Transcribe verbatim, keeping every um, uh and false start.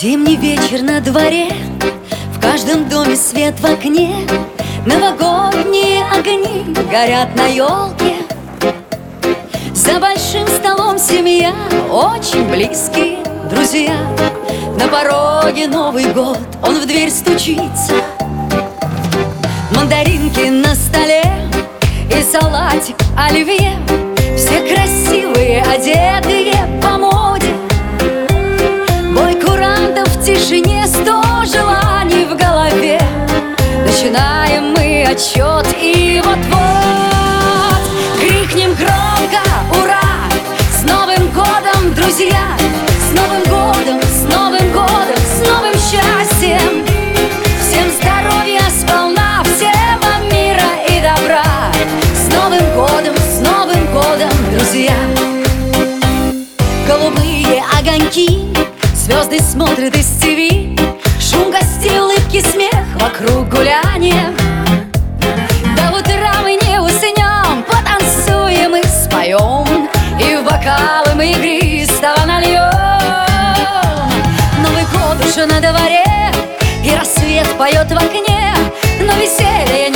Зимний вечер на дворе, в каждом доме свет в окне, новогодние огни горят на елке. За большим столом семья, очень близкие друзья. На пороге Новый год, он в дверь стучится. Мандаринки на столе и салатик оливье. Все красивые, одетые по моде. Бой курантов в тишине, сто желаний в голове. Начинаем мы отсчет, и вот-вот крикнем громко «Ура!» С Новым годом, друзья! С Новым годом, с Новым годом, с новым счастьем! Всем здоровья сполна, всем вам мира и добра! С Новым годом, с Новым годом, друзья! Голубые огоньки, звезды смотрят из ТВ. Шум гостей, улыбки, смех, вокруг гуляния. До утра мы не уснем, потанцуем и споем, и в бокалы мы игристого нальем. Новый год уже на дворе, и рассвет поет в окне, но веселье